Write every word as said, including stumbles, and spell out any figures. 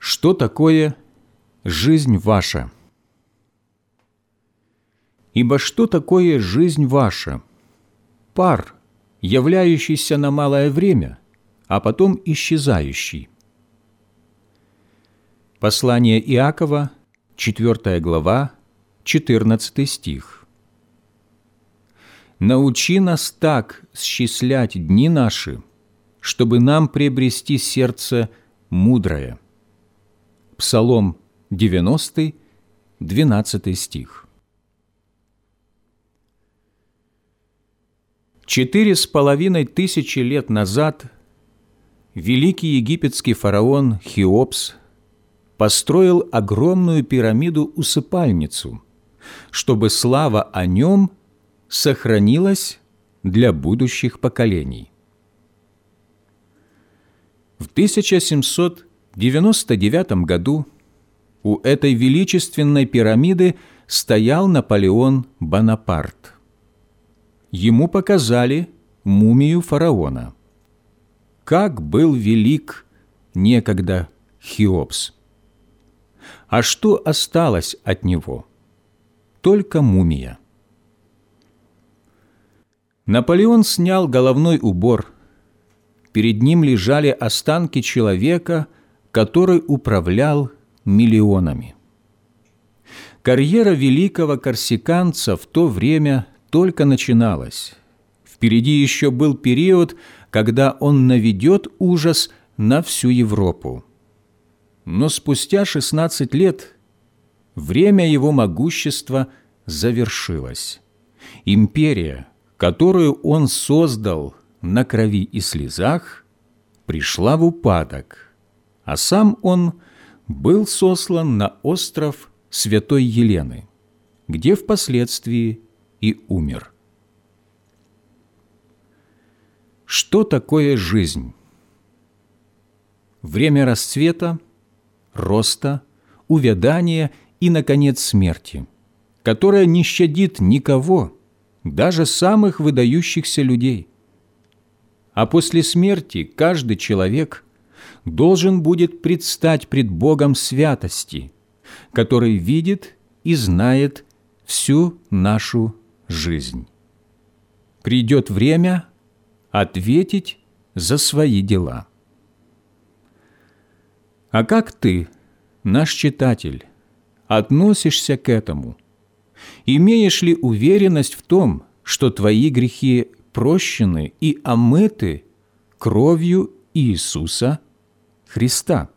Что такое жизнь ваша? Ибо что такое жизнь ваша? Пар, являющийся на малое время, а потом исчезающий. Послание Иакова, четвёртая глава, четырнадцатый стих. «Научи нас так счислять дни наши, чтобы нам приобрести сердце мудрое». Псалом девяностый, двенадцатый стих. Четыре с половиной тысячи лет назад великий египетский фараон Хеопс построил огромную пирамиду-усыпальницу, чтобы слава о нем сохранилась для будущих поколений. В тысяча семьсот девяносто девятом году у этой величественной пирамиды стоял Наполеон Бонапарт. Ему показали мумию фараона. Как был велик некогда Хеопс! А что осталось от него? Только мумия. Наполеон снял головной убор. Перед ним лежали останки человека, который управлял миллионами. Карьера великого корсиканца в то время только начиналась. Впереди еще был период, когда он наведет ужас на всю Европу. Но спустя шестнадцать лет время его могущества завершилось. Империя, которую он создал на крови и слезах, пришла в упадок, а сам он был сослан на остров Святой Елены, где впоследствии и умер. Что такое жизнь? Время расцвета, роста, увядания и, наконец, смерти, которая не щадит никого, даже самых выдающихся людей. А после смерти каждый человек должен будет предстать пред Богом святости, который видит и знает всю нашу жизнь. Придет время ответить за свои дела. А как ты, наш читатель, относишься к этому? Имеешь ли уверенность в том, что твои грехи прощены и омыты кровью Иисуса Христа?